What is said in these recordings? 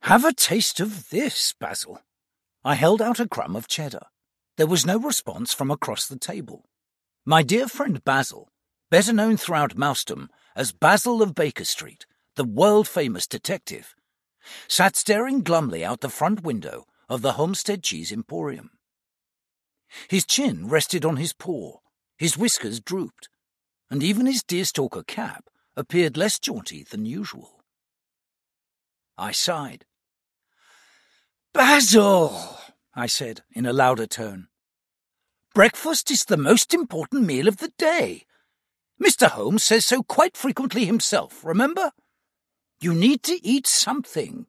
"Have a taste of this, Basil." I held out a crumb of cheddar. There was no response from across the table. My dear friend Basil, better known throughout Mousedom as Basil of Baker Street, the world-famous detective, sat staring glumly out the front window of the Homestead Cheese Emporium. His chin rested on his paw, his whiskers drooped, and even his deerstalker cap appeared less jaunty than usual. I sighed. "Basil," I said in a louder tone, "breakfast is the most important meal of the day. Mr. Holmes says so quite frequently himself, remember? You need to eat something."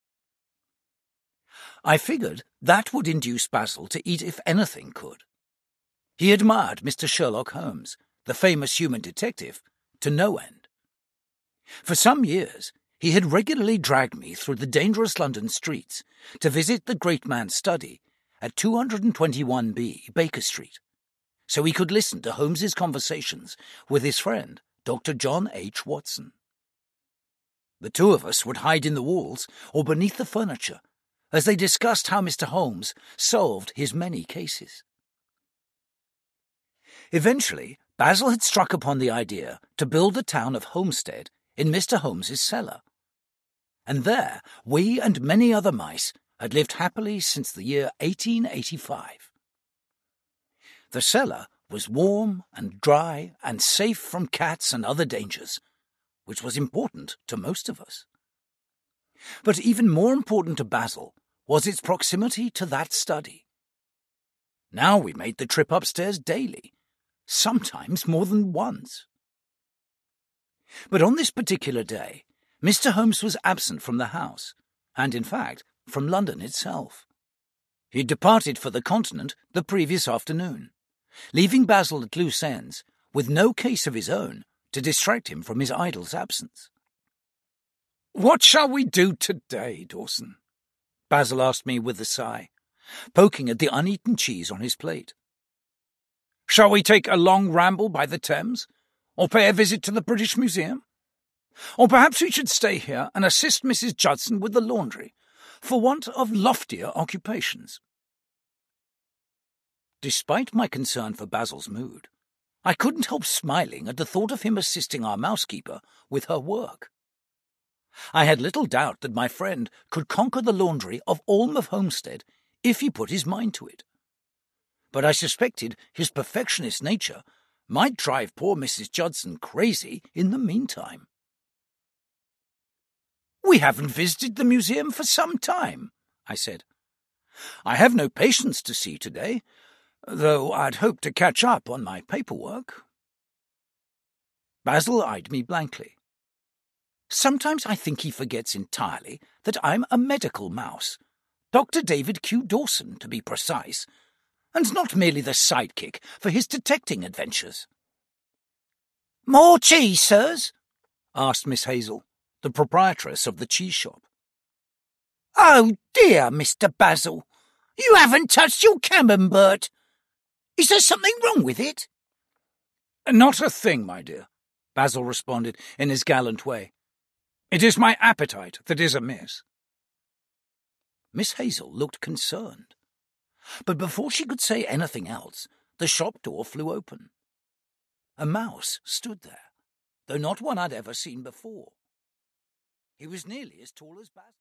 I figured that would induce Basil to eat if anything could. He admired Mr. Sherlock Holmes, the famous human detective, to no end. For some years, he had regularly dragged me through the dangerous London streets to visit the great man's study at 221B Baker Street, so he could listen to Holmes's conversations with his friend, Dr. John H. Watson. The two of us would hide in the walls or beneath the furniture as they discussed how Mr. Holmes solved his many cases. Eventually, Basil had struck upon the idea to build the town of Homestead in Mr. Holmes's cellar. And there, we and many other mice had lived happily since the year 1885. The cellar was warm and dry and safe from cats and other dangers, which was important to most of us. But even more important to Basil was its proximity to that study. Now we made the trip upstairs daily, sometimes more than once. But on this particular day, Mr. Holmes was absent from the house, and in fact, from London itself. He had departed for the continent the previous afternoon, leaving Basil at loose ends, with no case of his own to distract him from his idol's absence. "What shall we do today, Dawson?" Basil asked me with a sigh, poking at the uneaten cheese on his plate. "Shall we take a long ramble by the Thames, or pay a visit to the British Museum? Or perhaps we should stay here and assist Mrs. Judson with the laundry, for want of loftier occupations." Despite my concern for Basil's mood, I couldn't help smiling at the thought of him assisting our mousekeeper with her work. I had little doubt that my friend could conquer the laundry of Alm of Homestead if he put his mind to it. But I suspected his perfectionist nature might drive poor Mrs. Judson crazy in the meantime. "We haven't visited the museum for some time," I said. "I have no patients to see today, though I'd hoped to catch up on my paperwork." Basil eyed me blankly. Sometimes I think he forgets entirely that I'm a medical mouse, Dr. David Q. Dawson, to be precise, and not merely the sidekick for his detecting adventures. "More cheese, sirs?" asked Miss Hazel, the proprietress of the cheese shop. "Oh dear, Mr. Basil, you haven't touched your camembert. Is there something wrong with it?" "Not a thing, my dear," Basil responded in his gallant way. "It is my appetite that is amiss." Miss Hazel looked concerned, but before she could say anything else, the shop door flew open. A mouse stood there, though not one I'd ever seen before. He was nearly as tall as Basil.